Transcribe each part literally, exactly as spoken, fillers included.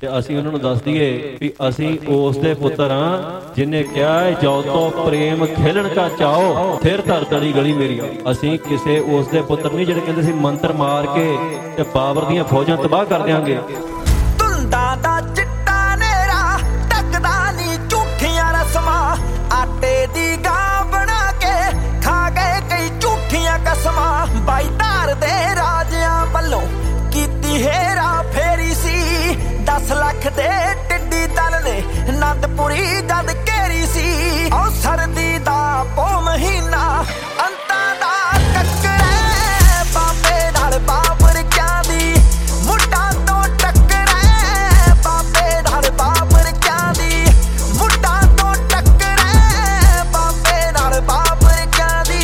ਤੇ ਅਸੀਂ ਉਹਨਾਂ ਨੂੰ ਦੱਸ ਦਈਏ ਵੀ ਅਸੀਂ ਉਸ ਦੇ ਪੁੱਤਰ ਹਾਂ ਜਿਨੇ ਕਿਹਾ ਜੋ ਤੋਂ ਪ੍ਰੇਮ ਖੇਲਣ ਕਾ ਚਾਓ ਫਿਰ ਧਰ ਤਲੀ ਗਲੀ ਮੇਰੀ। ਅਸੀਂ ਕਿਸੇ ਉਸ ਦੇ ਪੁੱਤਰ ਨਹੀਂ ਜਿਹੜੇ ਕਹਿੰਦੇ ਸੀ ਮੰਤਰ ਮਾਰ ਕੇ ਤੇ ਬਾਬਰ ਦੀਆਂ ਫੌਜਾਂ ਤਬਾਹ ਕਰ ਦਿਆਂਗੇ। ਧੁੰਦਾਂ ਦਾ ਚਿੱਟਾ ਨੇਰਾ ਟੱਕਦਾ ਨਹੀਂ ਝੂਠੀਆਂ ਰਸਮਾਂ, ਆਟੇ ਦੀ ਗਾਂ ਬਣਾ ਕੇ ਖਾ ਗਏ ਕਈ ਝੂਠੀਆਂ ਕਸਮਾਂ। ਬਾਈ ਧਾਰ ਦੇ ਰਾਜਿਆਂ ਵੱਲੋਂ ਕੀਤੀ ਹੇਰਾ ਫੇਰੀ ਸੀ, ਦਸ ਲੱਖ ਦੇ ਟਿੱਡੀ ਦਲ ਨੇ ਅਨੰਦਪੁਰੀ ਜਦ ਘੇਰੀ ਸੀ। ਉਹ ਸਰਦੀ ਦਾ ਪੋ ਮਹੀਨਾ ਅੰਤਾਂ ਦਾ ਟੱਕਰੇ ਬਾਬੇ ਨਾਲ ਬਾਬਰ ਕਿਆਂ ਦੀ ਮੁੱਢਾਂ ਤੋਂ ਟੱਕਰੇ ਬਾਬੇ ਨਾਲ ਬਾਬਰ ਕਿਆਂ ਦੀ ਮੁੱਢਾਂ ਤੋਂ ਟੱਕਰੇ ਬਾਬੇ ਨਾਲ ਬਾਬਰ ਕਿਆਂ ਦੀ।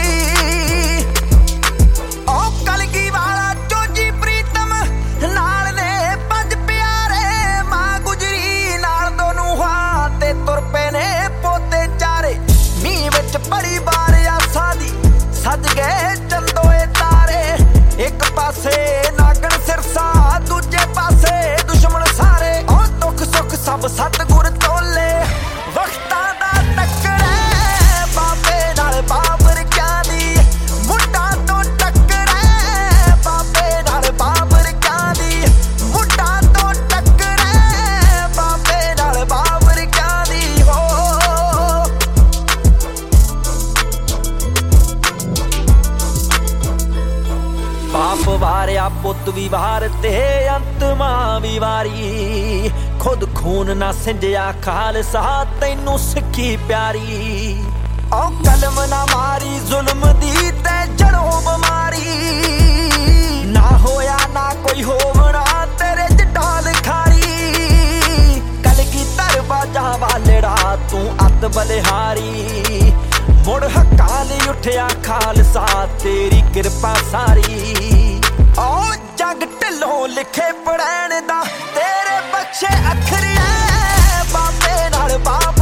ਉਹ ਕਲਗੀ ਵਾਲਾ ਚੋਜੀ ਪ੍ਰੀਤਮ ਨਾਲ ਨੇ ਪੰਜ ਪਿਆਰੇ, ਮਾਂ ਗੁਜਰੀ ਨਾਲ ਦੋਨੋਂ ਹਾਂ ਤੇ ਤੁਰ ਪਏ ਨੇ ਪੋਤੇ ਚਾਰੇ। ਮੀਂਹ ਵਿੱਚ ਬੜੀ ਬਾਰ ਆਸਾਂ ਦੀ ਸੱਜ ਗਏ ਚੰਦੋਏ ਤਾਰੇ, ਇੱਕ ਪਾਸੇ ਨਾਗਣ ਸਿਰਸਾ ਦੂਜੇ ਪਾਸੇ ਦੁਸ਼ਮਣ ਸਾਰੇ। ਉਹ ਦੁੱਖ ਸੁੱਖ ਸਭ ਸਤਿਗੁਰ ਤੋਲੇ ਵਕਤਾਂ ਦਾ ਟੱਕਰੇ ਬਾਬੇ ਨਾਲ ਬਾਬਰ ਕਿਆਂ ਦੀ ਮੁੱਢਾਂ ਤੋਂ ਟੱਕਰੇ ਬਾਬੇ ਨਾਲ ਬਾਬਰ ਕਿਆਂ ਦੀ ਮੁੱਢਾਂ ਤੋਂ ਟੱਕਰੇ ਬਾਬੇ ਨਾਲ ਬਾਬਰ ਕਿਆਂ ਦੀ। ਹੋ ਬਾਪ ਵਾਰਿਆ ਪੁੱਤ ਵੀ ਵਾਰ ਤੇ ਅੰਤ ਮਾਂ ਵੀ ਵਾਰੀ, ਖੁਦ ਖੂਨ ਨਾ ਸਿੰਜਿਆ ਖਾਲਸਾ ਤੈਨੂੰ ਸਿੱਖੀ ਪਿਆਰੀ। ਉਹ ਕਲਮ ਨਾ ਮਾਰੀ ਜ਼ੁਲਮ ਦੀ ਤੇ ਜੜੋਂ ਬਿਮਾਰੀ, ਨਾ ਹੋਇਆ ਨਾ ਕੋਈ ਹੋਵਣਾ ਤੇਰੇ ਚ ਢਾਲ ਖਾਰੀ। ਕਲਗੀਧਰ ਬਾਜਾਂ ਵਾਲੜਾ ਤੂੰ ਅੱਤ ਬਲਿਹਾਰੀ, ਮੁੜ ਹੱਕਾਂ ਲਈ ਉੱਠਿਆ ਖਾਲਸਾ ਤੇਰੀ ਕਿਰਪਾ ਸਾਰੀ। ਓ ਜੱਗ ਢਿੱਲੋਂ ਲਿਖੇ ਪੜੈਣ ਦਾ ਤੇਰੇ ਬਖਸ਼ੇ ਅੱਖਰ ਐ ਬਾਬੇ ਨਾਲ ਬਾਬਾ